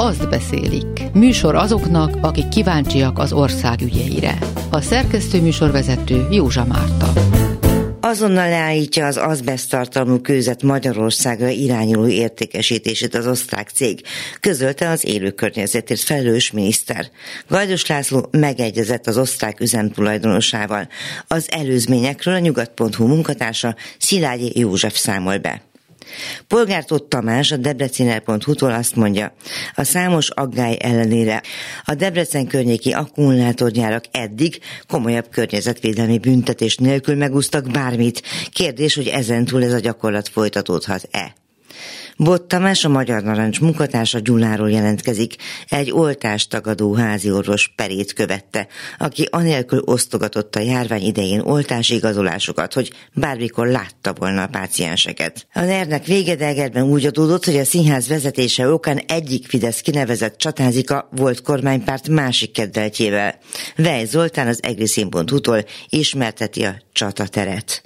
azt beszélik. Műsor azoknak, akik kíváncsiak az ország ügyeire. A szerkesztő műsorvezető Józsa Márta. Azonnal leállítja az azbeszttartalmú kőzet Magyarországra irányuló értékesítését az osztrák cég, közölte az élőkörnyezetért felelős miniszter. Gajdos László megegyezett az osztrák üzem tulajdonosával. Az előzményekről a nyugat.hu munkatársa Szilágyi József számol be. Polgártóth Tamás a debreciner.hu-tól azt mondja, a számos aggály ellenére a Debrecen környéki akkumulátorgyárak eddig komolyabb környezetvédelmi büntetés nélkül megúsztak bármit. Kérdés, hogy ezentúl ez a gyakorlat folytatódhat-e. Bot Tamás, a Magyar Narancs munkatársa Gyuláról jelentkezik. Egy oltástagadó háziorvos perét követte, aki anélkül osztogatott a járvány idején oltásigazolásokat, hogy bármikor látta volna a pácienseket. A NER-nek Végedelgerben úgy adódott, hogy a színház vezetése okán egyik Fidesz kinevezett csatázika volt kormánypárt másik kedveltjével. Vej Zoltán az egriszín.hu-tól ismerteti a csatateret.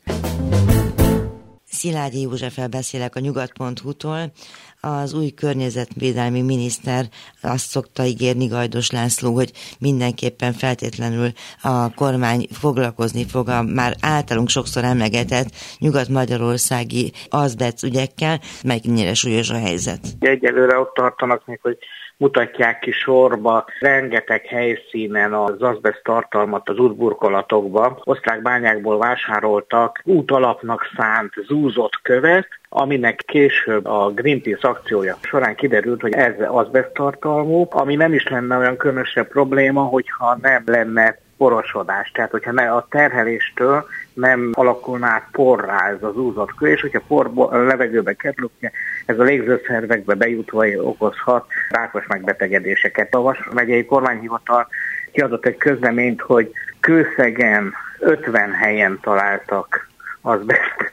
Szilágyi Józseffel beszélek a nyugat.hu-tól. Az új környezetvédelmi miniszter azt szokta ígérni, Gajdos László, hogy mindenképpen feltétlenül a kormány foglalkozni fog a már általunk sokszor emlegetett nyugat-magyarországi azbest ügyekkel, mennyire súlyos a helyzet. Egyelőre ott tartanak még, hogy mutatják ki sorba rengeteg helyszínen az azbest tartalmat az útburkolatokba. Osztrák bányákból vásároltak útalapnak szánt zúzott követ, aminek később a Greenpeace akciója során kiderült, hogy ez azbest tartalmú, ami nem is lenne olyan különösebb probléma, hogyha nem lenne porosodás. Tehát, hogyha a terheléstől nem alakulna át porrá ez az úzott kő, és hogyha a levegőbe kerül, ez a légzőszervekbe bejutva okozhat rákos megbetegedéseket. A Vas megyei kormányhivatal kiadott egy közleményt, hogy Kőszegen 50 helyen találtak azbest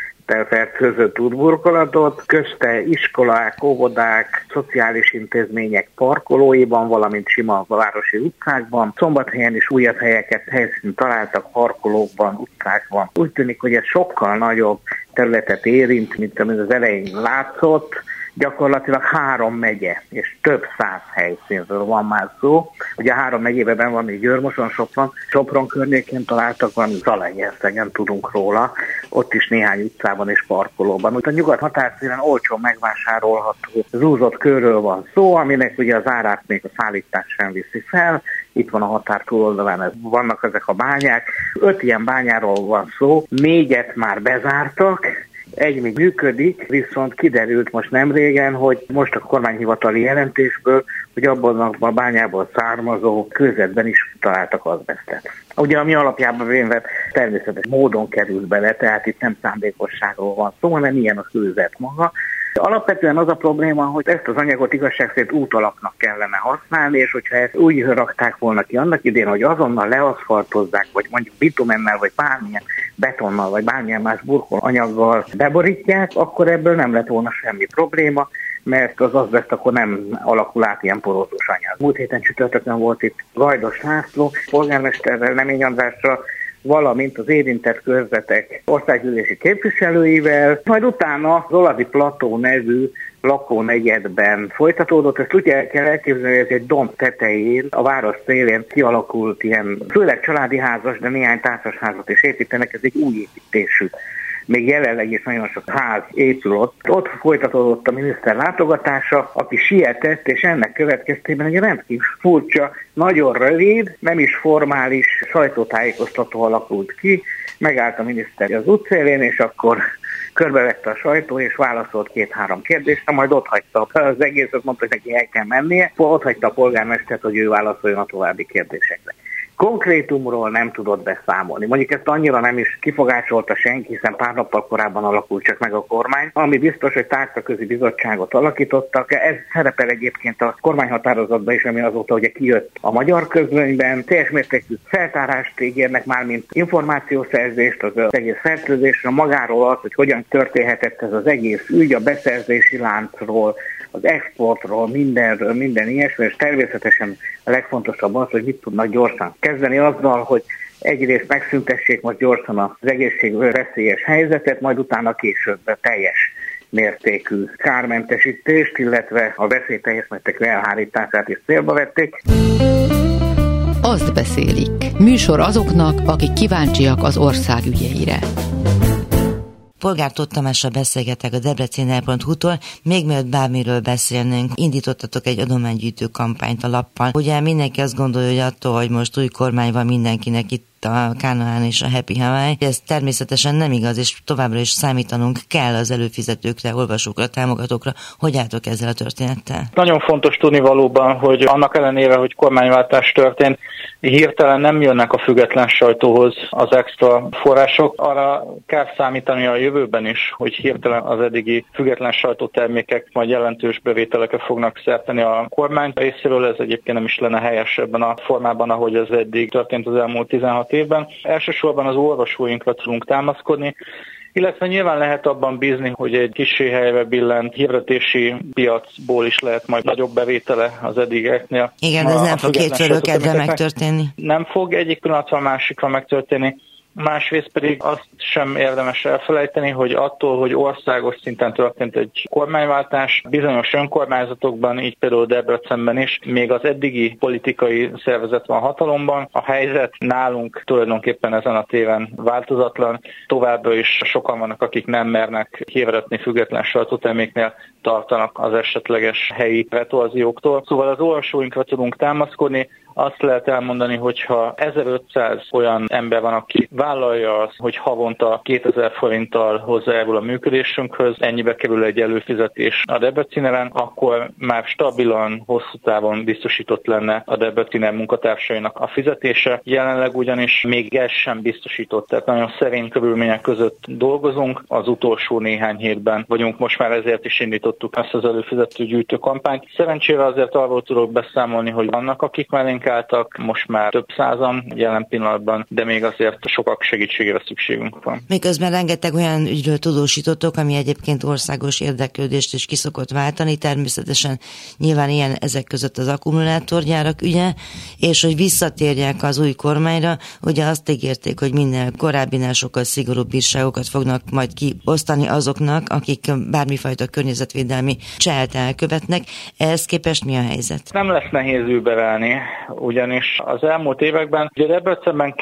fertőzött útburkolatot, közte iskolák, óvodák, szociális intézmények parkolóiban, valamint sima városi utcákban. Szombathelyen is újabb helyszínt találtak, parkolókban, utcákban. Úgy tűnik, hogy ez sokkal nagyobb területet érint, mint amit az elején látszott. Gyakorlatilag 3 megye és több 100 helyszínről van már szó. Ugye a 3 megyében van még Győr-Moson, Sopron környékén találtak, van Zalaegerszegen, tudunk róla, ott is néhány utcában és parkolóban. Úgy a nyugat határszínen olcsón megvásárolható zúzott kőről van szó, aminek ugye az árát még a szállítás sem viszi fel. Itt van a határ túloldalán, vannak ezek a bányák. 5 ilyen bányáról van szó, 4-et már bezártak, egy még működik, viszont kiderült most nem régen, hogy most a kormányhivatali jelentésből, hogy abban a bányából származó kőzetben is találtak azbestet. Ugye ami alapjában véve természetes módon került bele, tehát itt nem szándékosságról van szó, hanem ilyen a kőzet maga. Alapvetően az a probléma, hogy ezt az anyagot igazság szerint útalapnak kellene használni, és hogyha ezt úgy rakták volna ki annak idén, hogy azonnal leaszfaltozzák, vagy mondjuk bitumennel, vagy bármilyen betonnal, vagy bármilyen más burkolanyaggal beborítják, akkor ebből nem lett volna semmi probléma, mert az azbest akkor nem alakul át ilyen porózus anyag. Múlt héten csütörtökön volt itt Gajdos László, polgármesterrel, Lemény Andrással, valamint az érintett körzetek országgyűlési képviselőivel, majd utána az Oladi Plató nevű lakónegyedben folytatódott. Ezt úgy kell elképzelni, hogy ez egy domb tetején, a város szélén kialakult ilyen, főleg családi házas, de néhány társasházat is építenek, ez egy új építésű. Még jelenleg is nagyon sok ház épül ott. Ott folytatódott a miniszter látogatása, aki sietett, és ennek következtében egy rendkívül furcsa, nagyon rövid, nem is formális sajtótájékoztató alakult ki. Megállt a miniszter az útszélén, és akkor körbevette a sajtó, és válaszolt 2-3 kérdésre, majd ott hagyta az egészet, mondta, hogy neki el kell mennie, ott hagyta a polgármestert, hogy ő válaszoljon a további kérdésekre. Konkrétumról nem tudott beszámolni. Mondjuk ezt annyira nem is kifogásolta senki, hiszen pár nappal korábban alakult csak meg a kormány. Ami biztos, hogy tárcaközi bizottságot alakítottak. Ez szerepel egyébként a kormányhatározatban is, ami azóta ugye kijött a magyar közlönyben. Teljes mértékű feltárást ígérnek már, mint információszerzést az egész fertőzésről, magáról az, hogy hogyan történhetett ez az egész ügy, a beszerzési láncról, az exportról, minden ilyesmi, és természetesen a legfontosabb az, hogy mit tudnak gyorsan kezdeni azzal, hogy egyrészt megszüntessék most gyorsan az egészségveszélyes helyzetet, majd utána később teljes mértékű kármentesítést, illetve a veszélyteljes mértékű elhárítását is célba vették. Azt beszélik. Műsor azoknak, akik kíváncsiak az ország ügyeire. Polgár Tóth Tamással beszélgetek a debreceni.hu-tól. Még mielőtt bármiről beszélnénk, indítottatok egy adománygyűjtő kampányt a lappal. Ugye mindenki azt gondolja, hogy attól, hogy most új kormány van, mindenkinek itt a Kánaán és a Happy Hawaii. Ez természetesen nem igaz, és továbbra is számítanunk kell az előfizetőkre, olvasókra, támogatókra. Hogy álltok ezzel a történettel? Nagyon fontos tudni valóban, hogy annak ellenére, hogy kormányváltás történt, hirtelen nem jönnek a független sajtóhoz az extra források. Arra kell számítani a jövőben is, hogy hirtelen az eddigi független sajtótermékek majd jelentős bevételekre fognak szert tenni a kormány részéről. Ez egyébként nem is lenne helyes ebben a formában, ahogy ez eddig történt az elmúlt 16 évben. Elsősorban az olvasóinkra tudunk támaszkodni, illetve nyilván lehet abban bízni, hogy egy kissé helyre billent hirdetési piacból is lehet majd nagyobb bevétele az eddigieknél. Igen, ez nem fog kétfelől kedre megtörténni. Nem fog egyik pillanatban másikra megtörténni. Másrészt pedig azt sem érdemes elfelejteni, hogy attól, hogy országos szinten történt egy kormányváltás, bizonyos önkormányzatokban, így például Debrecenben is, még az eddigi politikai szervezet van hatalomban. A helyzet nálunk tulajdonképpen ezen a téren változatlan. Továbbra is sokan vannak, akik nem mernek hirdetni független sajtóterméknél, tartanak az esetleges helyi retorzióktól. Szóval az olvasóinkra tudunk támaszkodni. Azt lehet elmondani, hogyha 1500 olyan ember van, aki vállalja azt, hogy havonta 2000 forinttal hozzájárul a működésünkhöz, ennyibe kerül egy előfizetés a Debreceneren, akkor már stabilan, hosszú távon biztosított lenne a Debrecen munkatársainak a fizetése. Jelenleg ugyanis még ez sem biztosított, tehát nagyon szerény körülmények között dolgozunk. Az utolsó néhány hétben vagyunk, most már ezért is indítottuk ezt az előfizető gyűjtő kampányt. Szerencsére azért arról tudok beszámolni, hogy vannak, akik mellénk álltak, most már több százan jelen pillanatban, de még azért sokak segítségére szükségünk van. Miközben rengeteg olyan ügyről tudósítottok, ami egyébként országos érdeklődést is ki szokott váltani, természetesen nyilván ilyen ezek között az akkumulátorgyárak ügye, és hogy visszatérjek az új kormányra, ugye azt ígérték, hogy minden korábbinál sokkal szigorúbb bírságokat fognak majd kiosztani azoknak, akik bármifajta környezetvédelmi cselt elkövetnek. Ehhez képest mi a helyzet? Nem lesz nehéz überelni, ugyanis az elmúlt években, ugye Debrecenben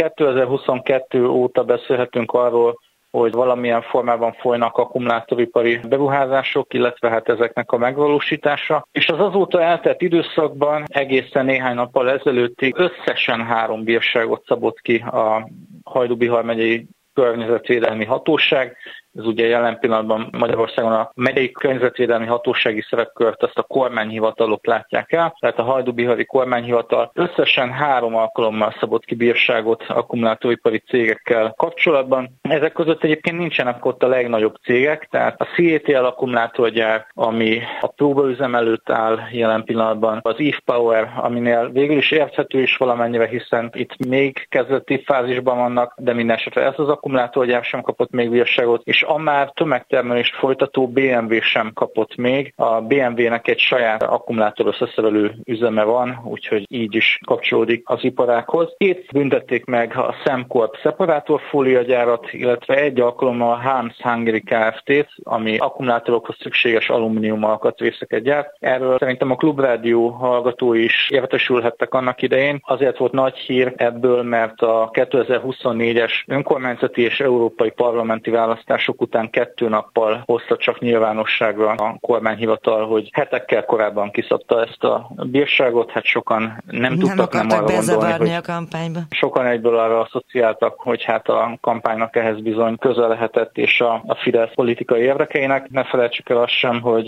2022 óta beszélhetünk arról, hogy valamilyen formában folynak akkumulátoripari beruházások, illetve hát ezeknek a megvalósítása. És az azóta eltelt időszakban egészen néhány nappal ezelőttig összesen 3 bírságot szabott ki a Hajdú-Bihar megyei környezetvédelmi hatóság. Ez ugye jelen pillanatban Magyarországon a megyei környezetvédelmi hatósági szerepkört azt a kormányhivatalok látják el, tehát a hajdú-bihari kormányhivatal összesen 3 alkalommal szabott ki bírságot akkumulátoripari cégekkel kapcsolatban. Ezek között egyébként nincsenek ott a legnagyobb cégek, tehát a CATL akkumulátorgyár, ami a próbaüzem előtt áll jelen pillanatban, az Eve Power, aminél végül is érthető is valamennyire, hiszen itt még kezdeti fázisban vannak, de minden esetre ez az akkumulátorgyár sem kapott még bírságot, és a már tömegtermelést folytató BMW sem kapott még. A BMW-nek egy saját akkumulátor összeszerelő üzeme van, úgyhogy így is kapcsolódik az iparághoz. 2 büntették meg a Semcorp szeparátorfóliagyárat, illetve egy alkalommal a Harms Hungary Kft-t, ami akkumulátorokhoz szükséges alumínium alkatrészeket gyárt. Erről szerintem a Klubrádió hallgatói is értesülhettek annak idején. Azért volt nagy hír ebből, mert a 2024-es önkormányzati és európai parlamenti választások után 2 nappal hozta csak nyilvánosságra a kormányhivatal, hogy hetekkel korábban kiszabta ezt a bírságot, hát sokan nem tudtak nem arra gondolni, hogy a kampányba. Sokan egyből arra asszociáltak, hogy hát a kampánynak ehhez bizony köze lehetett, és a Fidesz politikai érdekeinek. Ne felejtsük el azt sem, hogy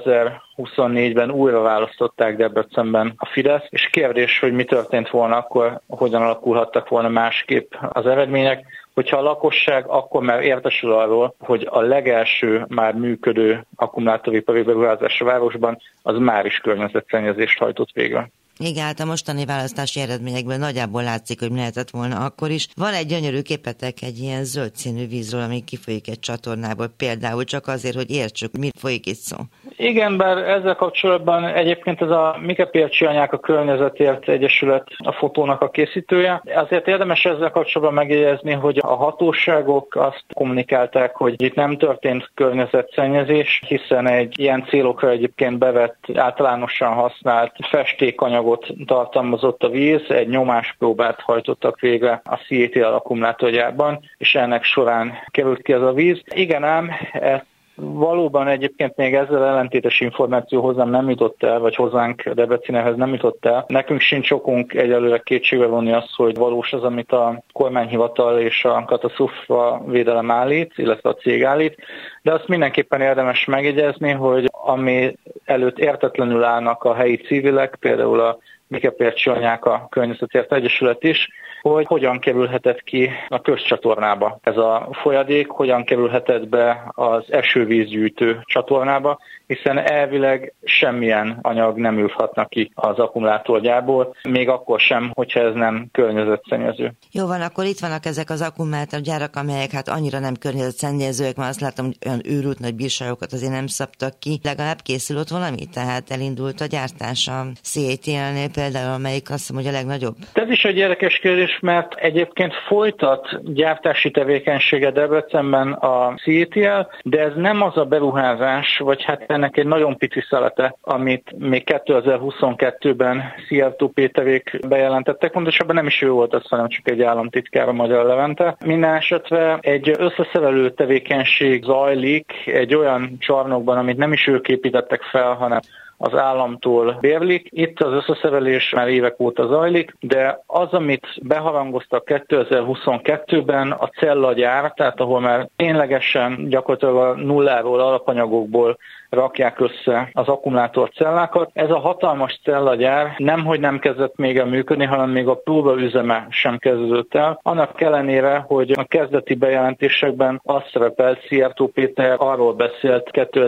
2024-ben újra választották Debrecenben a Fidesz, és kérdés, hogy mi történt volna akkor, hogyan alakulhattak volna másképp az eredmények. Hogyha a lakosság akkor már értesül arról, hogy a legelső már működő akkumulátoripari beruházás a városban, az már is környezetszennyezést hajtott végre. Igen, hát a mostani választási eredményekben nagyjából látszik, hogy mi lehetett volna akkor is. Van egy gyönyörű képetek egy ilyen zöld színű vízről, ami kifolyik egy csatornából, például csak azért, hogy értsük, mi folyik itt szó. Igen, bár ezzel kapcsolatban egyébként ez a Mike Pircsi Anyák a Környezetért Egyesület a fotónak a készítője. Azért érdemes ezzel kapcsolatban megjegyezni, hogy a hatóságok azt kommunikálták, hogy itt nem történt környezetszennyezés, hiszen egy ilyen célokra egyébként bevett, általánosan használt festékanyagot tartalmazott a víz, egy nyomáspróbát hajtottak végre a CATL akkumulátorgyárban, és ennek során került ki ez a víz. Igen ám, valóban egyébként még ezzel ellentétes információ hozzám nem jutott el, vagy hozzánk Debrecenhez nem jutott el. Nekünk sincs okunk egyelőre kétségbe vonni azt, hogy valós az, amit a kormányhivatal és a katasztrófa védelem állít, illetve a cég állít, de azt mindenképpen érdemes megjegyezni, hogy ami előtt értetlenül állnak a helyi civilek, például a Mike Pircsi Anyák a Környezetért Egyesület is, hogy hogyan kerülhetett ki a közcsatornába ez a folyadék, hogyan kerülhetett be az esővízgyűjtő csatornába, hiszen elvileg semmilyen anyag nem ülhatna ki az akkumulátorgyárból, még akkor sem, hogyha ez nem környezetszennyező. Jó van, akkor itt vannak ezek az akkumulátorgyárak, amelyek hát annyira nem környezetszennyezőek, mert azt látom, hogy olyan őrült nagy bírságokat azért nem szabtak ki. Legalább készül ott valami, tehát elindult a gyártás a CATL-nél például, amelyik azt hiszem, hogy a legnagyobb. Ez is egy érdekes kérdés, mert egyébként folytat gyártási tevékenysége Debrecenben a CATL, de ez nem az a beruházás, vagy hát ennek egy nagyon pici szelete, amit még 2022-ben Szijjártó Péterék bejelentettek, pontosabban nem is ő volt az, hanem csak egy államtitkár, a Magyar Levente. Minden esetre egy összeszerelő tevékenység zajlik egy olyan csarnokban, amit nem is ők építettek fel, hanem az államtól bérlik. Itt az összeszerelés már évek óta zajlik, de az, amit beharangoztak 2022-ben, a cellagyár, tehát ahol már ténylegesen gyakorlatilag a nulláról, alapanyagokból rakják össze az akkumulátorcellákat. Ez a hatalmas cellagyár nemhogy nem kezdett még el működni, hanem még a próbaüzeme sem kezdődött el. Annak ellenére, hogy a kezdeti bejelentésekben azt szerepelt, Szijjártó Péter arról beszélt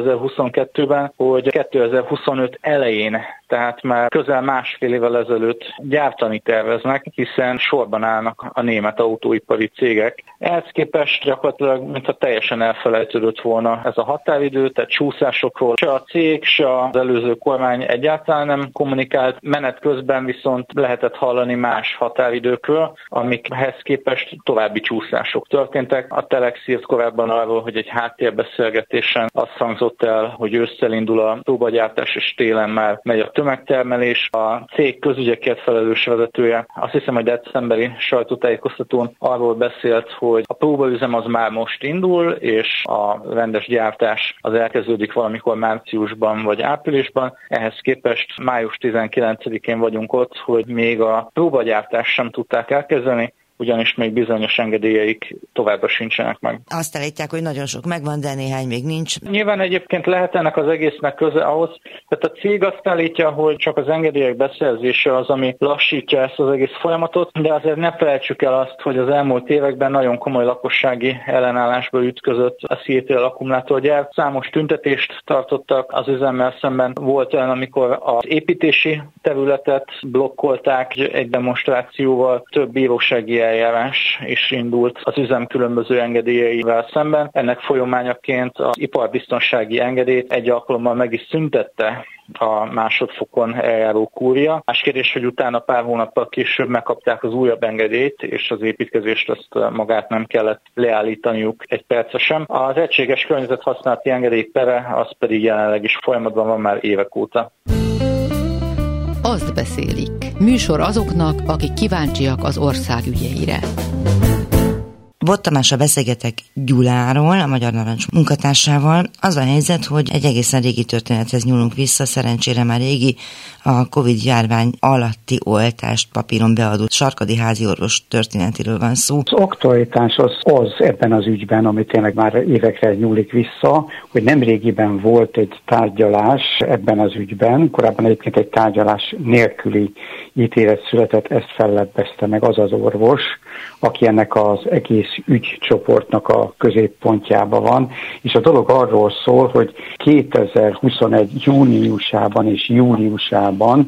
2022-ben, hogy 2025 elején, tehát már közel másfél évvel ezelőtt gyártani terveznek, hiszen sorban állnak a német autóipari cégek. Ehhez képest gyakorlatilag, mintha teljesen elfelejtődött volna ez a határidő, tehát csúszásokról se a cég, se az előző kormány egyáltalán nem kommunikált, menet közben viszont lehetett hallani más határidőkről, amikhez képest további csúszások történtek. A Telex írt korábban arról, hogy egy háttérbeszélgetésen azt hangzott el, hogy ősszel indul a próbagyártás, és télen már megy a tömegtermelés. A cég közügyekért felelős vezetője azt hiszem, hogy decemberi sajtótájékoztatón arról beszélt, hogy a próbaüzem az már most indul, és a rendes gyártás az elkezdődik valamikor márciusban vagy áprilisban. Ehhez képest május 19-én vagyunk ott, hogy még a próbagyártást sem tudták elkezdeni, ugyanis még bizonyos engedélyeik továbbra sincsenek meg. Azt állítják, hogy nagyon sok megvan, de néhány még nincs. Nyilván egyébként lehet ennek az egésznek köze ahhoz, tehát a cég azt állítja, hogy csak az engedélyek beszerzése az, ami lassítja ezt az egész folyamatot, de azért ne felejtsük el azt, hogy az elmúlt években nagyon komoly lakossági ellenállásba ütközött a CATL akkumulátorgyár. Számos tüntetést tartottak az üzemmel szemben. Volt olyan, amikor az építési területet blokkolták egy demonstrációval, több bírósági eljárás is indult az üzem különböző engedélyeivel szemben. Ennek folyamányaként az iparbiztonsági engedélyt egy alkalommal meg is szüntette a másodfokon eljáró kúria. Más kérdés, hogy utána pár hónappal később megkapták az újabb engedélyt, és az építkezést azt magát nem kellett leállítaniuk egy perce sem. Az egységes környezethasználati engedély pere, az pedig jelenleg is folyamatban van már évek óta. Azt beszélik. Műsor azoknak, akik kíváncsiak az ország ügyeire. Bot Tamással beszélgetek Gyuláról, a Magyar Narancs munkatársával. Az a helyzet, hogy egy egészen régi történethez nyúlunk vissza, szerencsére már régi, a Covid-járvány alatti oltást papíron beadott sarkadi háziorvos történetéről van szó. Az aktualitás az ebben az ügyben, ami tényleg már évekre nyúlik vissza, hogy nemrégiben volt egy tárgyalás ebben az ügyben, korábban egyébként egy tárgyalás nélküli ítélet született, ezt fellebbezte meg az az orvos, aki ennek az egész ügycsoportnak a középpontjában van, és a dolog arról szól, hogy 2021. júniusában és júliusában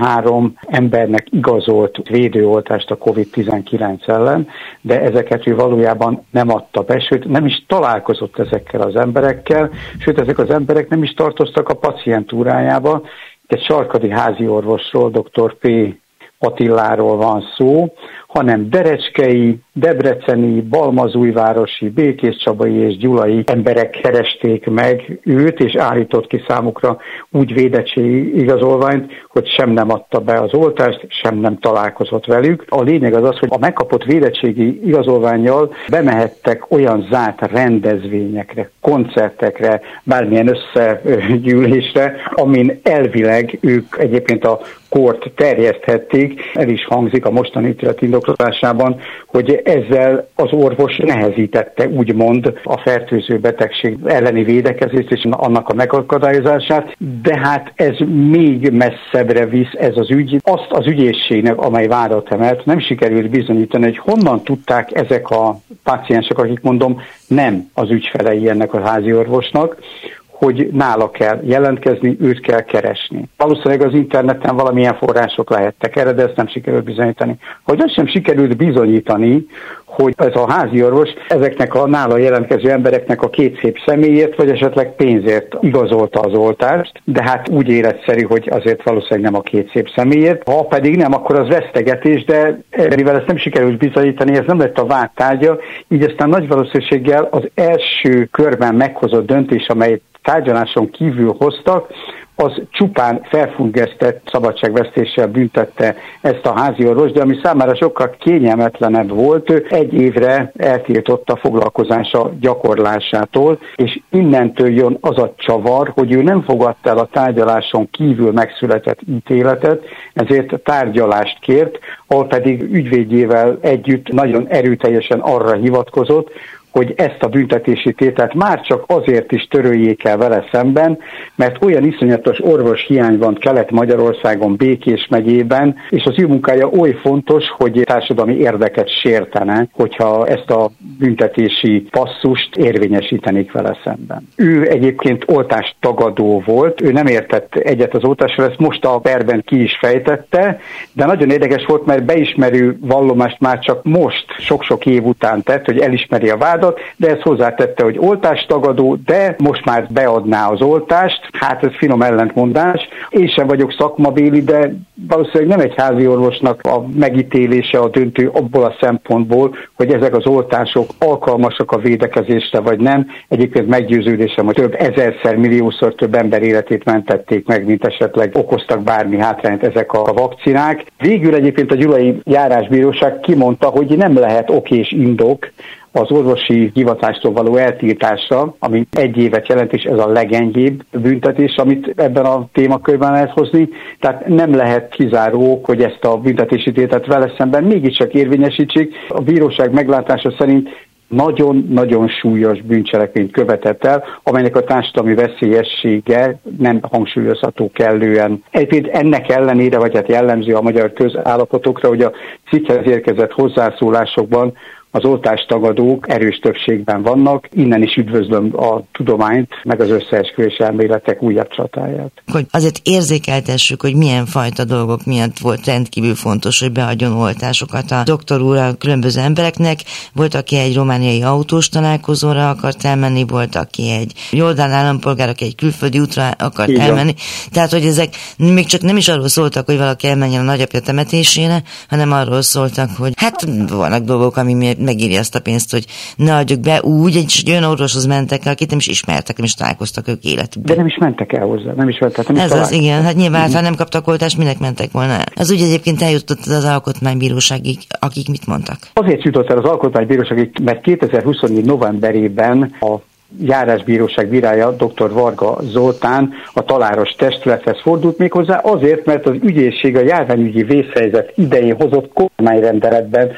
53 embernek igazolt védőoltást a COVID-19 ellen, de ezeket ő valójában nem adta be, sőt nem is találkozott ezekkel az emberekkel, sőt ezek az emberek nem is tartoztak a pacientúrájába. Egy sarkadi háziorvosról, dr. P. Attiláról van szó, hanem berecskei, debreceni, balmazújvárosi, békéscsabai és gyulai emberek keresték meg őt, és állított ki számukra úgy védettségi igazolványt, hogy sem nem adta be az oltást, sem nem találkozott velük. A lényeg az az, hogy a megkapott védettségi igazolvánnyal bemehettek olyan zárt rendezvényekre, koncertekre, bármilyen összegyűlésre, amin elvileg ők egyébként a kort terjeszthették. El is hangzik a mostani ítélet indoklásában, hogy ezzel az orvos nehezítette úgymond a fertőző betegség elleni védekezést és annak a megakadályozását, de hát ez még messzebbre visz ez az ügy. Azt az ügyészségnek, amely vádat emelt, nem sikerült bizonyítani, hogy honnan tudták ezek a páciensek, akik mondom nem az ügyfelei ennek a háziorvosnak, hogy nála kell jelentkezni, őt kell keresni. Valószínűleg az interneten valamilyen források lehettek erre, de ezt nem sikerült bizonyítani. Hogy azt sem sikerült bizonyítani, hogy ez a háziorvos ezeknek a nála jelentkező embereknek a két szép személyért, vagy esetleg pénzért igazolta az oltást, de hát úgy életszerű, hogy azért valószínűleg nem a két szép személyért. Ha pedig nem, akkor az vesztegetés, de mivel ezt nem sikerült bizonyítani, ez nem lett a vád tárgya, így aztán nagy valószínűséggel az első körben meghozott döntés, amely tárgyaláson kívül hoztak, az csupán felfüggesztett szabadságvesztéssel büntette ezt a háziorvos, de ami számára sokkal kényelmetlenebb volt, egy évre eltiltotta a foglalkozása gyakorlásától, és innentől jön az a csavar, hogy ő nem fogadta el a tárgyaláson kívül megszületett ítéletet, ezért tárgyalást kért, ahol pedig ügyvédjével együtt nagyon erőteljesen arra hivatkozott, hogy ezt a büntetési tételt már csak azért is töröljék el vele szemben, mert olyan iszonyatos orvoshiány van Kelet-Magyarországon, Békés megyében, és az ő munkája oly fontos, hogy társadalmi érdeket sértene, hogyha ezt a büntetési passzust érvényesítenék vele szemben. Ő egyébként oltástagadó volt, ő nem értett egyet az oltással, ezt most a perben ki is fejtette, de nagyon érdekes volt, mert beismerő vallomást már csak most, sok-sok év után tett, hogy elismeri a vádat, de ezt hozzátette, hogy oltástagadó, de most már beadná az oltást. Hát ez finom ellentmondás. Én sem vagyok szakmabéli, de valószínűleg nem egy háziorvosnak a megítélése a döntő abból a szempontból, hogy ezek az oltások alkalmasak a védekezésre, vagy nem. Egyébként meggyőződésem, hogy több ezerszer, milliószor több ember életét mentették meg, mint esetleg okoztak bármi hátrányt ezek a vakcinák. Végül egyébként a gyulai járásbíróság kimondta, hogy nem lehet ok és indok az orvosi hivatástól való eltiltásra, ami 1 évet jelent, és ez a legenyhébb büntetés, amit ebben a témakörben lehet hozni. Tehát nem lehet kizáró, hogy ezt a büntetési tételt vele szemben mégiscsak érvényesítsék. A bíróság meglátása szerint nagyon-nagyon súlyos bűncselekményt követett el, amelynek a társadalmi veszélyessége nem hangsúlyozható kellően. Egyébként ennek ellenére, vagy hát jellemző a magyar közállapotokra, hogy a cikkhez érkezett hozzászólásokban az oltástagadók erős többségben vannak, innen is üdvözlöm a tudományt, meg az összeesküvés elméletek újabb csatáját. Hogy azért érzékeltessük, hogy milyen fajta dolgok miatt volt rendkívül fontos, hogy beadjon oltásokat a doktor úr a különböző embereknek. Volt, aki egy romániai autós találkozóra akart elmenni, volt, aki egy jordán állampolgár, aki egy külföldi útra akart elmenni. Tehát, hogy ezek még csak nem is arról szóltak, hogy valaki elmenjen a nagyapja temetésére, hanem arról szóltak, hogy hát vannak dolgok, ami miért megírja azt a pénzt, hogy ne adjuk be úgy, egy olyan orvoshoz mentek el, akit nem is ismertek, nem is találkoztak ők életükben. De nem is mentek el hozzá, nem is mentek. Ez az, igen, hát nyilván, ha nem kaptak oltást, minek mentek volna el. Az úgy egyébként eljutott az Alkotmánybíróságig, akik mit mondtak? Azért jutott el az Alkotmánybíróságig, mert 2024 novemberében a járásbíróság bírája dr. Varga Zoltán a taláros testülethez fordult méghozzá azért, mert az ügyészség a járványügyi vészhelyzet idején hozott kormányrendeletben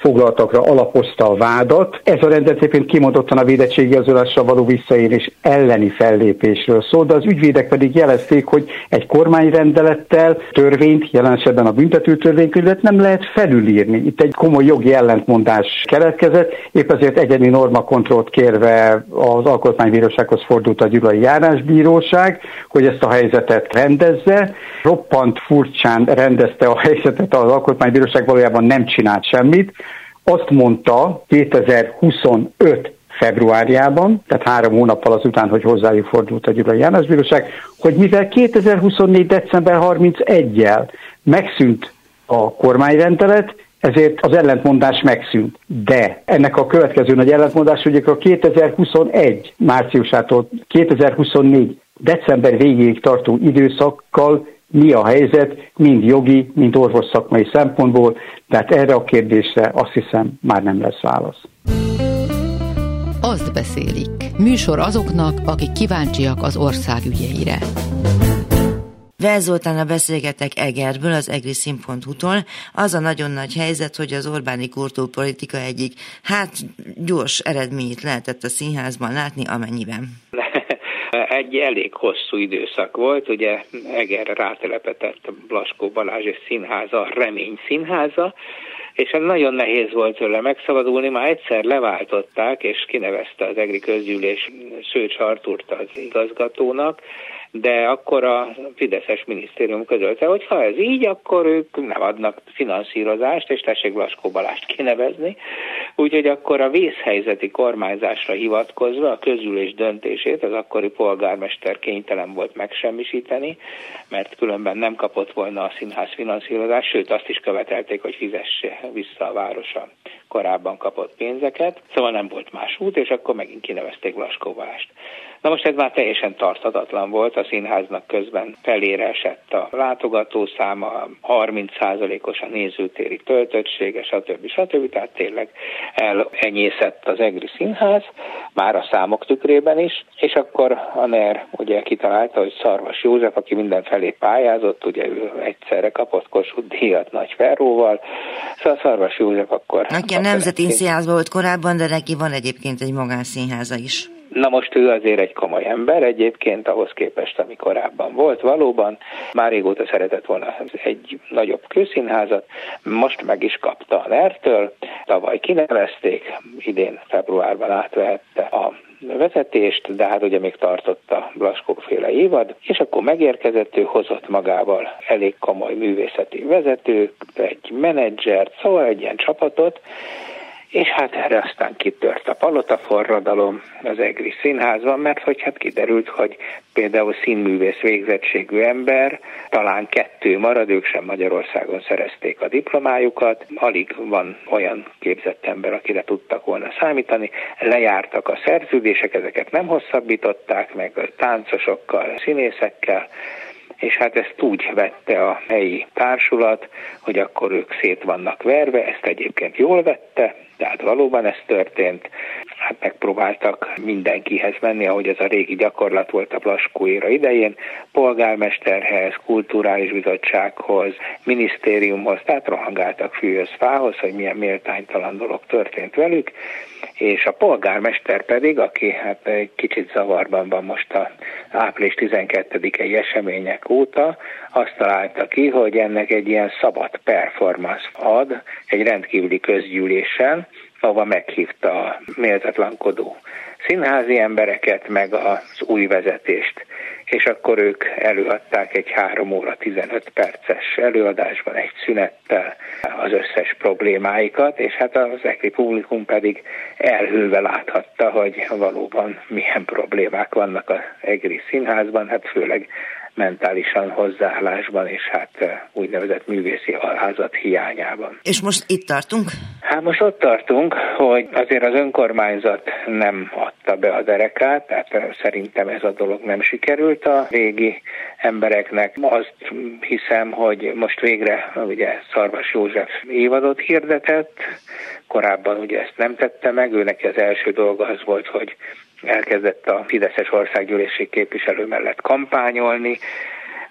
foglaltakra alapozta a vádat. Ez a rendelet egyébként kimondottan a védettségigazolással való visszaélés elleni fellépésről szól, de az ügyvédek pedig jelezték, hogy egy kormányrendelettel törvényt, jelen esetben a büntetőtörvénykönyvet nem lehet felülírni. Itt egy komoly jogi ellentmondás keletkezett, épp ezért egyedi normakontrollt kérve az Alkotmánybírósághoz fordult a Gyulai Járásbíróság, hogy ezt a helyzetet rendezze. Roppant furcsán rendezte a helyzetet az Alkotmánybíróság, valójában nem csinált semmit. Azt mondta 2025 februárjában, tehát 3 hónappal azután, hogy hozzájuk fordult a Gyulai Járásbíróság, hogy mivel 2024. december 31-jel megszűnt a kormányrendelet, ezért az ellentmondás megszűnt. De ennek a következő nagy ellentmondás, hogy a 2021 márciusától 2024 december végéig tartó időszakkal mi a helyzet, mind jogi, mind orvosszakmai szempontból, tehát erre a kérdésre azt hiszem már nem lesz válasz. Azt beszélik. Műsor azoknak, akik kíváncsiak az ország ügyeire. Vel Zoltánnal beszélgetek Egerből, az egriszín.hu-tól. Az a nagyon nagy helyzet, hogy az Orbáni kultúrpolitika egyik, gyors eredményét lehetett a színházban látni, amennyiben. Egy elég hosszú időszak volt, ugye Egerre rátelepedett Blaskó Balázs színháza, a Remény színháza, és nagyon nehéz volt tőle megszabadulni, már egyszer leváltották, és kinevezte az egri közgyűlés Szőcs Artúrt az igazgatónak, de akkor a fideszes minisztérium közölte, hogy ha ez így, akkor ők nem adnak finanszírozást, és tessék Blaskó Balást kinevezni. Úgyhogy akkor a vészhelyzeti kormányzásra hivatkozva a közgyűlés döntését az akkori polgármester kénytelen volt megsemmisíteni, mert különben nem kapott volna a színház finanszírozást, sőt azt is követelték, hogy fizesse vissza a városa korábban kapott pénzeket, szóval nem volt más út, és akkor megint kinevezték Blaskó Balást. Na most ez már teljesen tarthatatlan volt, a színháznak közben felére esett a látogatószáma, 30%-os a nézőtéri töltöttsége, stb. Tehát tényleg elenyészett az egri színház, már a számok tükrében is, és akkor a NER ugye kitalálta, hogy Szarvas József, aki mindenfelé pályázott, ugye ő egyszerre kapott Kossuth díjat Nagy Ferróval, szóval Szarvas József akkor... Aki a Nemzeti Színházban volt korábban, de neki van egyébként egy magánszínháza is. Na most ő azért egy komoly ember egyébként, ahhoz képest, ami korábban volt valóban. Már régóta szeretett volna egy nagyobb kőszínházat, most meg is kapta a NER-től, tavaly kinevezték, idén februárban átvehette a vezetést, de hát ugye még tartott a Blaskó-féle évad, és akkor megérkezett, ő hozott magával elég komoly művészeti vezetőt, egy menedzsert, szóval egy ilyen csapatot, és hát erre aztán kitört a palotaforradalom az egri színházban, mert hogy hát kiderült, hogy például színművész végzettségű ember, talán 2 marad, ők sem Magyarországon szerezték a diplomájukat, alig van olyan képzett ember, akire tudtak volna számítani, lejártak a szerződések, ezeket nem hosszabbították meg táncosokkal, színészekkel, és hát ezt úgy vette a helyi társulat, hogy akkor ők szét vannak verve, ezt egyébként jól vette, tehát valóban ez történt. Hát megpróbáltak mindenkihez menni, ahogy ez a régi gyakorlat volt a Blaskó éra idején, polgármesterhez, kulturális bizottsághoz, minisztériumhoz, tehát rohangáltak fűhöz fához, hogy milyen méltánytalan dolog történt velük, és a polgármester pedig, aki hát egy kicsit zavarban van most a április 12-i események óta, azt találta ki, hogy ennek egy ilyen szabad performance ad egy rendkívüli közgyűlésen, ahova meghívta a méltatlankodó színházi embereket, meg az új vezetést. És akkor ők előadták egy 3 óra 15 perces előadásban egy szünettel az összes problémáikat, és hát az egri publikum pedig elhűlve láthatta, hogy valóban milyen problémák vannak az egri színházban, hát főleg mentálisan hozzáállásban, és hát úgynevezett művészi alházat hiányában. És most itt tartunk? Hát most ott tartunk, hogy azért az önkormányzat nem adta be a derekát, tehát szerintem ez a dolog nem sikerült a régi embereknek. Azt hiszem, hogy most végre ugye Szarvas József évadot hirdetett, korábban ugye ezt nem tette meg, őnek az első dolga az volt, hogy elkezdett a fideszes országgyűlési képviselő mellett kampányolni,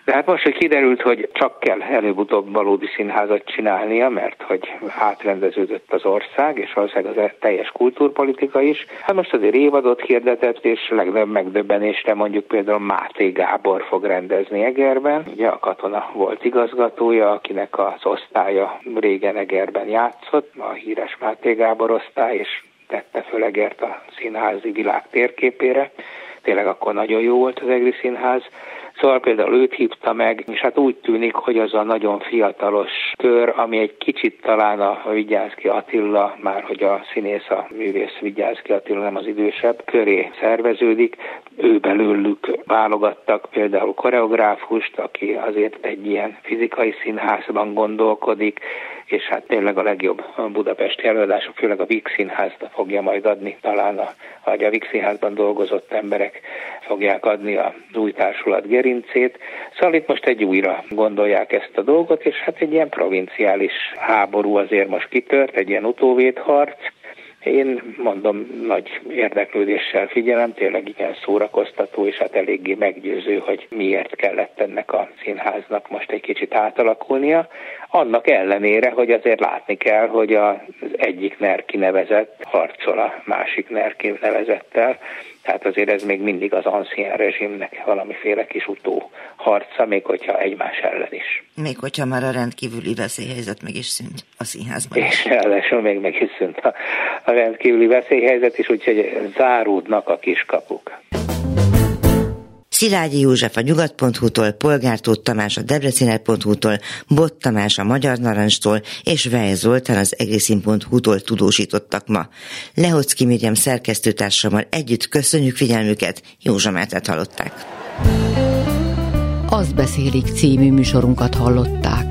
De hát most, hogy kiderült, hogy csak kell előbb-utóbb valódi színházat csinálnia, mert hogy átrendeződött az ország, és valószínűleg az teljes kultúrpolitika is. Hát most azért évadot hirdetett, és legnagyobb megdöbbenésre mondjuk például Máté Gábor fog rendezni Egerben. Ugye a Katona volt igazgatója, akinek az osztálya régen Egerben játszott, a híres Máté Gábor osztály, és tette föl Egert a színházi világ térképére. Tényleg akkor nagyon jó volt az egri színház. Szóval például őt hívta meg, és hát úgy tűnik, hogy az a nagyon fiatalos kör, ami egy kicsit talán a Vigyánszky Attila, már hogy a színész, a művész Vigyánszky Attila nem az idősebb, köré szerveződik. Ő belőlük válogattak például koreográfust, aki azért egy ilyen fizikai színházban gondolkodik, és hát tényleg a legjobb budapesti előadások, főleg a Víg Színházba fogja majd adni, talán a Víg Színházban dolgozott emberek fogják adni az új társulat gerincét. Szóval itt most egy újra gondolják ezt a dolgot, és hát egy ilyen provinciális háború azért most kitört, egy ilyen utóvédharc. Én mondom, nagy érdeklődéssel figyelem, tényleg igen szórakoztató, és hát eléggé meggyőző, hogy miért kellett ennek a színháznak most egy kicsit átalakulnia. Annak ellenére, hogy azért látni kell, hogy az egyik NER kinevezett harcol a másik NER kinevezettel, tehát azért ez még mindig az ancien rezsimnek valamiféle kis utóharca, még hogyha egymás ellen is. Még hogyha már a rendkívüli veszélyhelyzet meg is szűnt a színházban. És ráadásul még meg is szűnt a rendkívüli veszélyhelyzet is, úgyhogy záródnak a kiskapuk. Szilágyi József a Nyugat.hu-tól, Polgár Tóth Tamás a Debreciner.hu-tól, Bot Tamás a Magyar Narancstól és Vej Zoltán az egriszín.hu-tól tudósítottak ma. Lehocki Miriam szerkesztőtársammal együtt köszönjük figyelmüket, Józsa Mártát hallották. Azt beszélik című műsorunkat hallották.